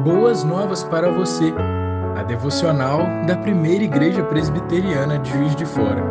Boas novas para você, a devocional da primeira igreja presbiteriana de Juiz de Fora.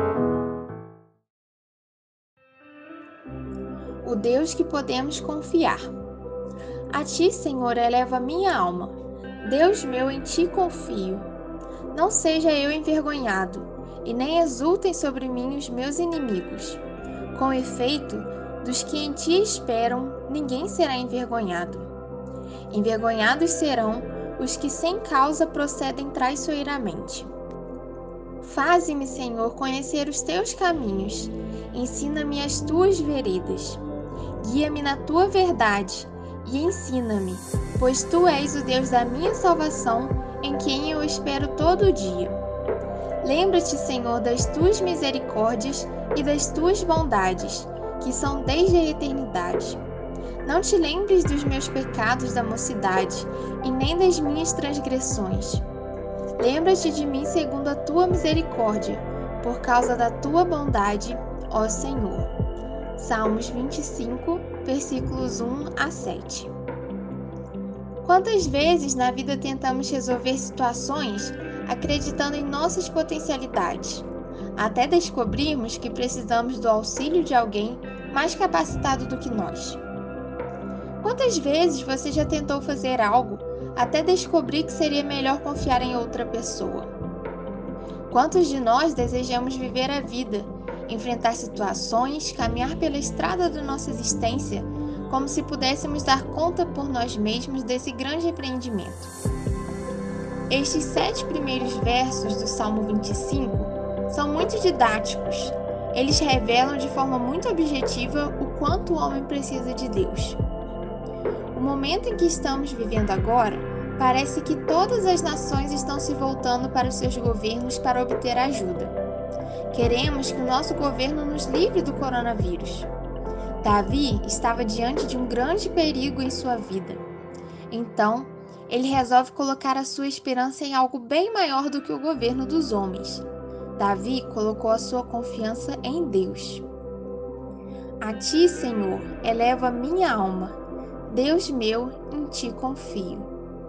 O Deus que podemos confiar. A ti, Senhor, eleva minha alma. Deus meu, em ti confio. Não seja eu envergonhado, e nem exultem sobre mim os meus inimigos. Com efeito, dos que em ti esperam, ninguém será envergonhado. Envergonhados serão os que sem causa procedem traiçoeiramente. Faze-me, Senhor, conhecer os teus caminhos. Ensina-me as tuas veredas. Guia-me na tua verdade e ensina-me, pois tu és o Deus da minha salvação, em quem eu espero todo dia. Lembra-te, Senhor, das tuas misericórdias e das tuas bondades, que são desde a eternidade. Não te lembres dos meus pecados da mocidade, e nem das minhas transgressões. Lembra-te de mim segundo a tua misericórdia, por causa da tua bondade, ó Senhor. Salmos 25, versículos 1 a 7. Quantas vezes na vida tentamos resolver situações acreditando em nossas potencialidades, até descobrirmos que precisamos do auxílio de alguém mais capacitado do que nós? Quantas vezes você já tentou fazer algo até descobrir que seria melhor confiar em outra pessoa? Quantos de nós desejamos viver a vida, enfrentar situações, caminhar pela estrada da nossa existência, como se pudéssemos dar conta por nós mesmos desse grande empreendimento? Estes 7 primeiros versos do Salmo 25 são muito didáticos. Eles revelam de forma muito objetiva o quanto o homem precisa de Deus. O momento em que estamos vivendo agora, parece que todas as nações estão se voltando para os seus governos para obter ajuda. Queremos que o nosso governo nos livre do coronavírus. Davi estava diante de um grande perigo em sua vida. Então, ele resolve colocar a sua esperança em algo bem maior do que o governo dos homens. Davi colocou a sua confiança em Deus. A ti, Senhor, eleva minha alma. Deus meu, em ti confio.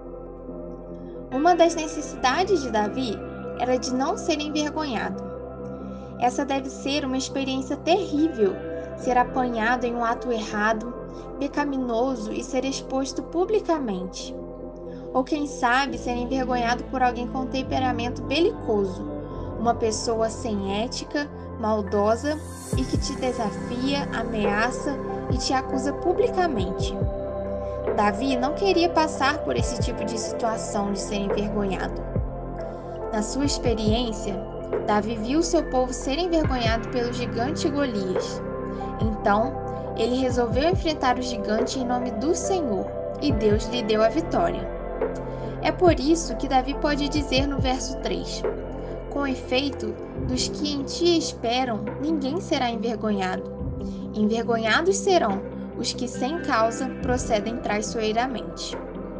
Uma das necessidades de Davi era de não ser envergonhado. Essa deve ser uma experiência terrível, ser apanhado em um ato errado, pecaminoso e ser exposto publicamente. Ou quem sabe ser envergonhado por alguém com temperamento belicoso, uma pessoa sem ética, maldosa e que te desafia, ameaça e te acusa publicamente. Davi não queria passar por esse tipo de situação de ser envergonhado. Na sua experiência, Davi viu seu povo ser envergonhado pelo gigante Golias. Então, ele resolveu enfrentar o gigante em nome do Senhor, e Deus lhe deu a vitória. É por isso que Davi pode dizer no verso 3: com efeito, dos que em ti esperam, ninguém será envergonhado. Envergonhados serão os que sem causa procedem traiçoeiramente.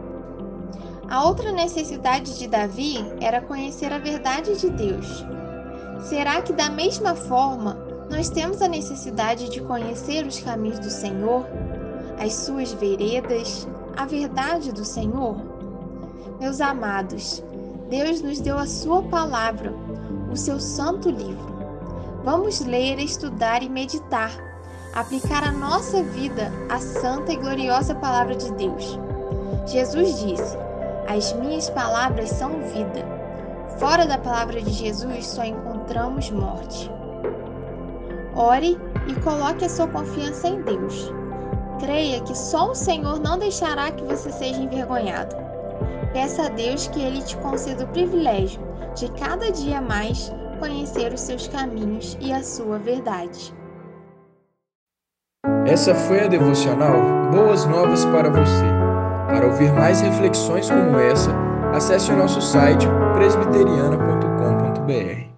A outra necessidade de Davi era conhecer a verdade de Deus. Será que da mesma forma nós temos a necessidade de conhecer os caminhos do Senhor, as suas veredas, a verdade do Senhor? Meus amados, Deus nos deu a sua palavra, o seu santo livro. Vamos ler, estudar e meditar, aplicar a nossa vida à santa e gloriosa palavra de Deus. Jesus disse: as minhas palavras são vida. Fora da palavra de Jesus só encontramos morte. Ore e coloque a sua confiança em Deus. Creia que só o Senhor não deixará que você seja envergonhado. Peça a Deus que Ele te conceda o privilégio de cada dia mais conhecer os seus caminhos e a sua verdade. Essa foi a devocional Boas Novas para você. Para ouvir mais reflexões como essa, acesse o nosso site presbiteriana.com.br.